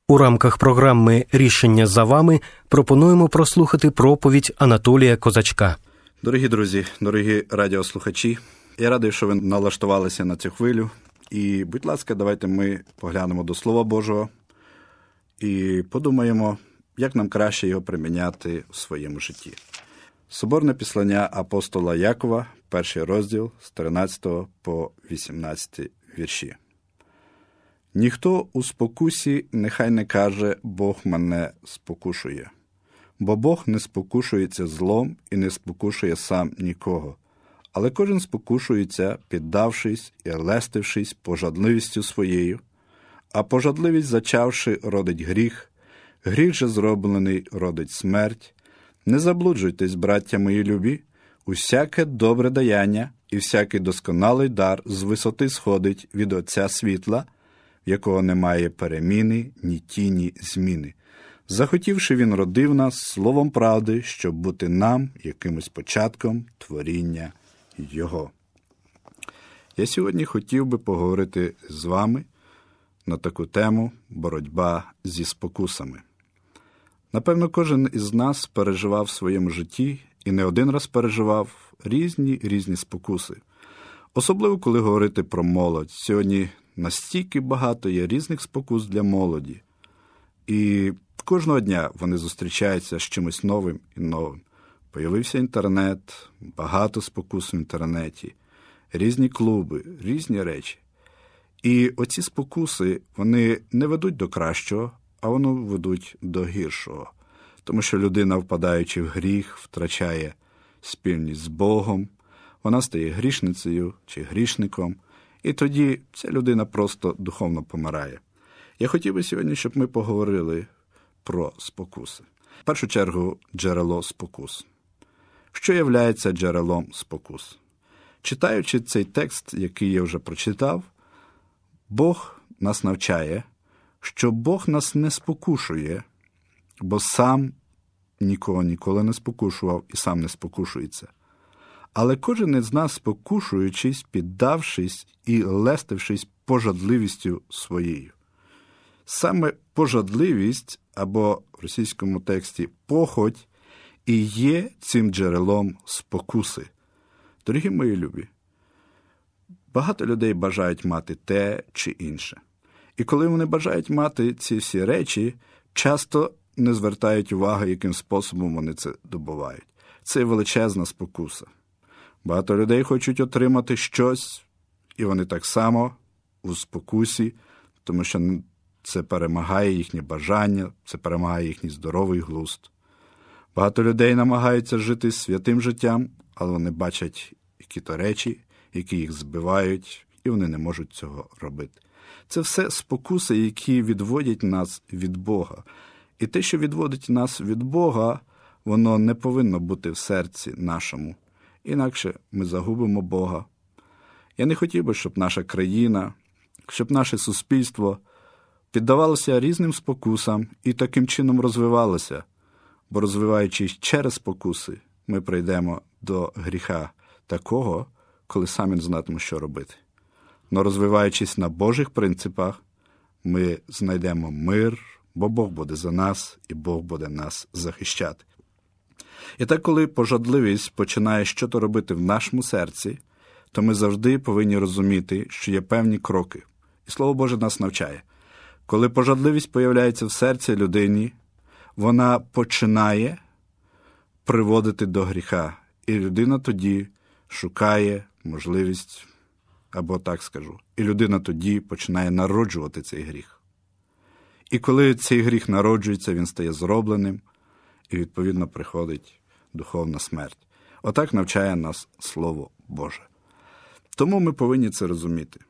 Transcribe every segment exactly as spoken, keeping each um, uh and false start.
У рамках програми «Рішення за вами» пропонуємо прослухати проповідь Анатолія Козачка. Дорогі друзі, дорогі радіослухачі, я радий, що ви налаштувалися на цю хвилю. І, будь ласка, давайте ми поглянемо до Слова Божого і подумаємо, як нам краще його приміняти в своєму житті. Соборне післання апостола Якова, перший розділ, з тринадцятого по вісімнадцятий вірші. «Ніхто у спокусі нехай не каже, Бог мене спокушує. Бо Бог не спокушується злом і не спокушує сам нікого. Але кожен спокушується, піддавшись і лестившись пожадливістю своєю. А пожадливість, зачавши, родить гріх. Гріх же зроблений родить смерть. Не заблуджуйтесь, браття мої любі, усяке добре даяння і всякий досконалий дар з висоти сходить від Отця світла, в якого немає переміни, ні тіні зміни. Захотівши, він родив нас словом правди, щоб бути нам якимось початком творіння Його». Я сьогодні хотів би поговорити з вами на таку тему «Боротьба зі спокусами». Напевно, кожен із нас переживав в своєму житті і не один раз переживав різні різні спокуси. Особливо, коли говорити про молодь. Сьогодні настільки багато є різних спокус для молоді. І кожного дня вони зустрічаються з чимось новим і новим. Появився інтернет, багато спокус в інтернеті, різні клуби, різні речі. І оці спокуси, вони не ведуть до кращого, а вони ведуть до гіршого. Тому що людина, впадаючи в гріх, втрачає спільність з Богом, вона стає грішницею чи грішником, і тоді ця людина просто духовно помирає. Я хотів би сьогодні, щоб ми поговорили про спокуси. В першу чергу, джерело спокус. Що являється джерелом спокус? Читаючи цей текст, який я вже прочитав, Бог нас навчає, що Бог нас не спокушує, бо сам нікого ніколи не спокушував і сам не спокушується. Але кожен із нас, спокушуючись, піддавшись і лестившись пожадливістю своєю. Саме пожадливість, або в російському тексті похоть, і є цим джерелом спокуси. Дорогі мої любі, багато людей бажають мати те чи інше. І коли вони бажають мати ці всі речі, часто не звертають уваги, яким способом вони це добувають. Це величезна спокуса. Багато людей хочуть отримати щось, і вони так само у спокусі, тому що це перемагає їхнє бажання, це перемагає їхній здоровий глузд. Багато людей намагаються жити святим життям, але вони бачать які-то речі, які їх збивають, і вони не можуть цього робити. Це все спокуси, які відводять нас від Бога. І те, що відводить нас від Бога, воно не повинно бути в серці нашому. Інакше ми загубимо Бога. Я не хотів би, щоб наша країна, щоб наше суспільство піддавалося різним спокусам і таким чином розвивалося. Бо розвиваючись через спокуси, ми прийдемо до гріха такого, коли самі не знатимемо, що робити. Но розвиваючись на Божих принципах, ми знайдемо мир, бо Бог буде за нас і Бог буде нас захищати. І так, коли пожадливість починає щось робити в нашому серці, то ми завжди повинні розуміти, що є певні кроки. І Слово Боже нас навчає. Коли пожадливість появляється в серці людині, вона починає приводити до гріха. І людина тоді шукає можливість, або так скажу, і людина тоді починає народжувати цей гріх. І коли цей гріх народжується, він стає зробленим, і відповідно приходить духовна смерть. Отак навчає нас Слово Боже. Тому ми повинні це розуміти,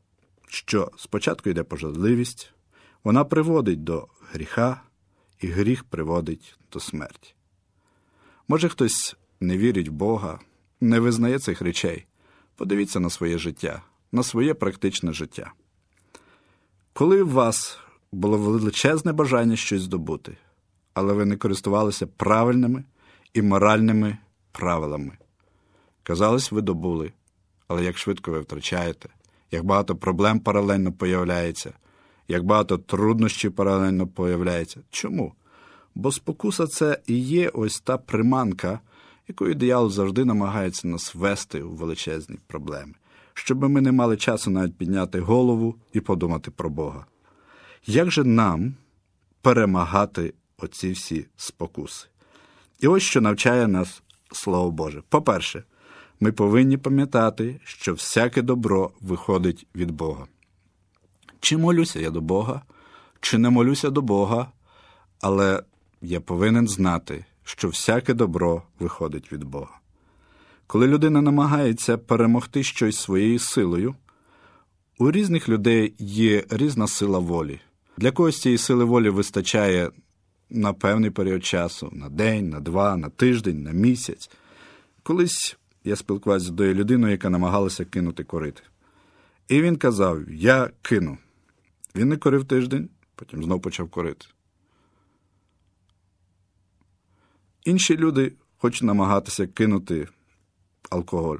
що спочатку йде пожадливість, вона приводить до гріха, і гріх приводить до смерті. Може, хтось не вірить в Бога, не визнає цих речей. Подивіться на своє життя, на своє практичне життя. Коли у вас було величезне бажання щось здобути, але ви не користувалися правильними і моральними правилами. Казалось, ви добули, але як швидко ви втрачаєте, як багато проблем паралельно появляється, як багато труднощів паралельно появляється. Чому? Бо спокуса – це і є ось та приманка, якою диявол завжди намагається нас ввести у величезні проблеми, щоб ми не мали часу навіть підняти голову і подумати про Бога. Як же нам перемагати оці всі спокуси? І ось що навчає нас Слово Боже. По-перше, ми повинні пам'ятати, що всяке добро виходить від Бога. Чи молюся я до Бога, чи не молюся до Бога, але я повинен знати, що всяке добро виходить від Бога. Коли людина намагається перемогти щось своєю силою, у різних людей є різна сила волі. Для когось цієї сили волі вистачає на певний період часу, на день, на два, на тиждень, на місяць. Колись я спілкувався з однією людиною, яка намагалася кинути курити. І він казав, я кину. Він не курив тиждень, потім знов почав курити. Інші люди хочуть намагатися кинути алкоголь.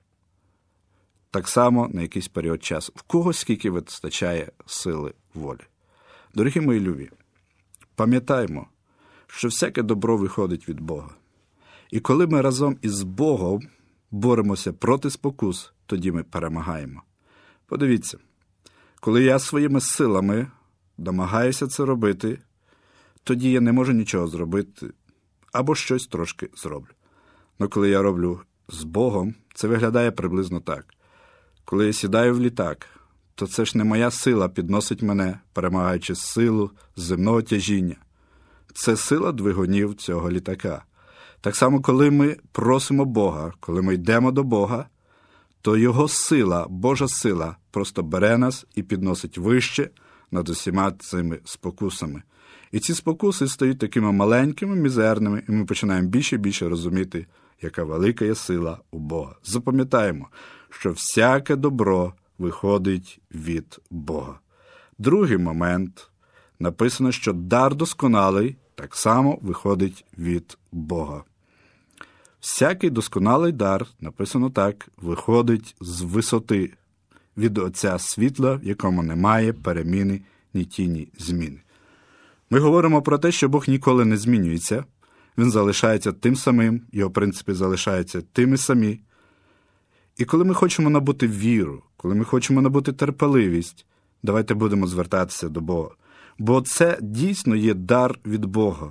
Так само на якийсь період часу. В когось скільки вистачає сили волі. Дорогі мої любі, пам'ятаймо, що всяке добро виходить від Бога. І коли ми разом із Богом боремося проти спокус, тоді ми перемагаємо. Подивіться, коли я своїми силами намагаюся це робити, тоді я не можу нічого зробити, або щось трошки зроблю. Но коли я роблю з Богом, це виглядає приблизно так. Коли я сідаю в літак, то це ж не моя сила підносить мене, перемагаючи силу земного тяжіння. Це сила двигунів цього літака. Так само, коли ми просимо Бога, коли ми йдемо до Бога, то Його сила, Божа сила, просто бере нас і підносить вище над усіма цими спокусами. І ці спокуси стають такими маленькими, мізерними, і ми починаємо більше і більше розуміти, яка велика є сила у Бога. Запам'ятаємо, що всяке добро виходить від Бога. Другий момент. Написано, що дар досконалий так само виходить від Бога. Всякий досконалий дар, написано так, виходить з висоти, від Отця світла, в якому немає переміни, ні тіні зміни. Ми говоримо про те, що Бог ніколи не змінюється, Він залишається тим самим, Його принципи залишаються тими самі. І коли ми хочемо набути віру, коли ми хочемо набути терпеливість, давайте будемо звертатися до Бога. Бо це дійсно є дар від Бога.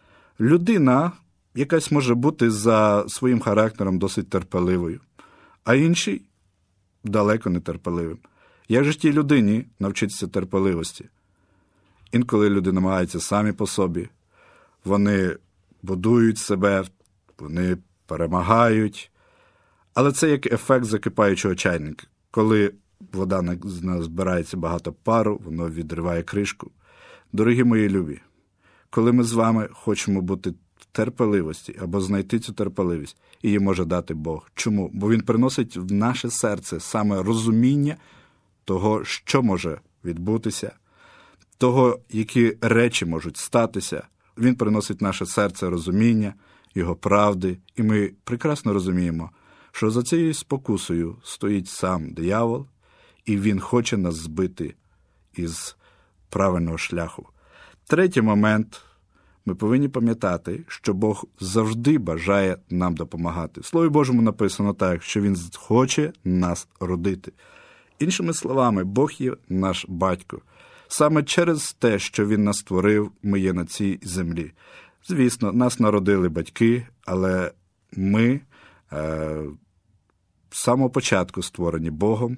Людина якась може бути за своїм характером досить терпеливою, а інший далеко не терпеливим. Як же ж тій людині навчитися терпеливості? Інколи люди намагаються самі по собі. Вони будують себе, вони перемагають. Але це як ефект закипаючого чайника. Коли вода збирається багато пару, воно відриває кришку. Дорогі мої любі, коли ми з вами хочемо бути в терпеливості або знайти цю терпеливість, її може дати Бог. Чому? Бо Він приносить в наше серце саме розуміння того, що може відбутися, того, які речі можуть статися. Він приносить в наше серце розуміння, Його правди, і ми прекрасно розуміємо, що за цією спокусою стоїть сам диявол, і він хоче нас збити із правильного шляху. Третій момент. Ми повинні пам'ятати, що Бог завжди бажає нам допомагати. В Слові Божому написано так, що Він хоче нас родити. Іншими словами, Бог є наш батько. Саме через те, що Він нас створив, ми є на цій землі. Звісно, нас народили батьки, але ми е, з самого початку створені Богом,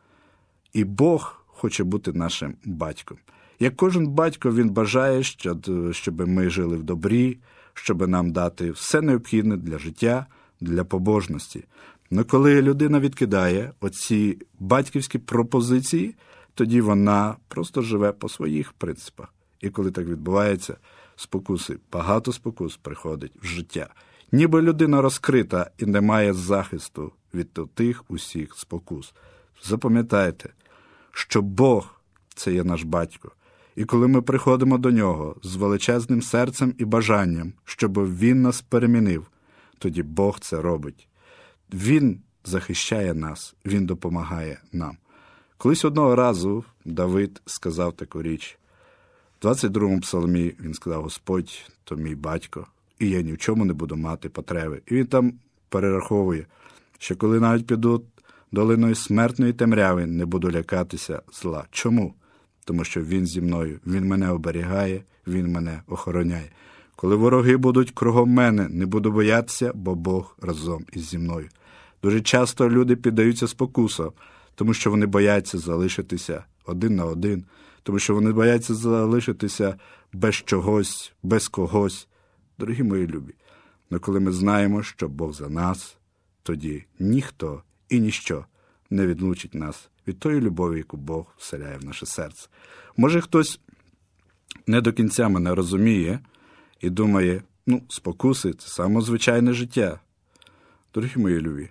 і Бог хоче бути нашим батьком. Як кожен батько, він бажає, щоб ми жили в добрі, щоб нам дати все необхідне для життя, для побожності. Но коли людина відкидає оці батьківські пропозиції, тоді вона просто живе по своїх принципах. І коли так відбувається, спокуси, багато спокус приходить в життя. Ніби людина розкрита і не має захисту від тих усіх спокус. Запам'ятайте, що Бог – це є наш батько. І коли ми приходимо до Нього з величезним серцем і бажанням, щоб Він нас перемінив, тоді Бог це робить. Він захищає нас, Він допомагає нам. Колись одного разу Давид сказав таку річ. В двадцять другому псалмі він сказав: «Господь – то мій батько, і я ні в чому не буду мати потреби». І він там перераховує, що коли навіть піду долиною смертної темряви, не буду лякатися зла. Чому? Тому що він зі мною, він мене оберігає, він мене охороняє. Коли вороги будуть кругом мене, не буду боятися, бо Бог разом із зі мною. Дуже часто люди піддаються спокусам, тому що вони бояться залишитися один на один, тому що вони бояться залишитися без чогось, без когось. Дорогі мої любі, але коли ми знаємо, що Бог за нас, тоді ніхто і ніщо не відлучить нас від тої любові, яку Бог вселяє в наше серце. Може, хтось не до кінця мене розуміє і думає, ну, спокуси – це саме звичайне життя. Дорогі мої любі,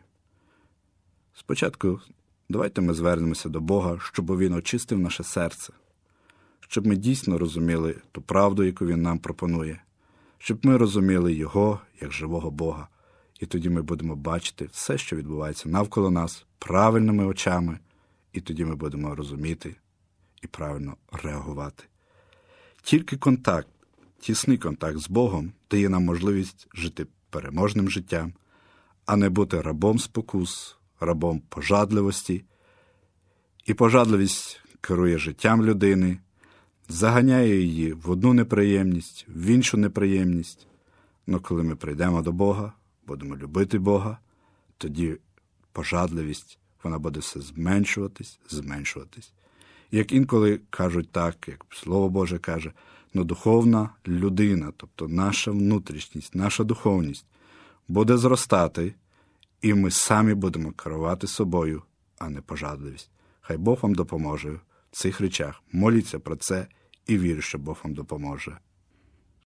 спочатку давайте ми звернемося до Бога, щоб Він очистив наше серце, щоб ми дійсно розуміли ту правду, яку Він нам пропонує, щоб ми розуміли Його як живого Бога. І тоді ми будемо бачити все, що відбувається навколо нас, правильними очами, і тоді ми будемо розуміти і правильно реагувати. Тільки контакт, тісний контакт з Богом дає нам можливість жити переможним життям, а не бути рабом спокус, рабом пожадливості. І пожадливість керує життям людини, заганяє її в одну неприємність, в іншу неприємність. Но коли ми прийдемо до Бога, будемо любити Бога, тоді пожадливість, вона буде все зменшуватись, зменшуватись. Як інколи кажуть так, як Слово Боже каже, но духовна людина, тобто наша внутрішність, наша духовність, буде зростати, і ми самі будемо керувати собою, а не пожадливість. Хай Бог вам допоможе в цих речах. Моліться про це і вірю, що Бог вам допоможе.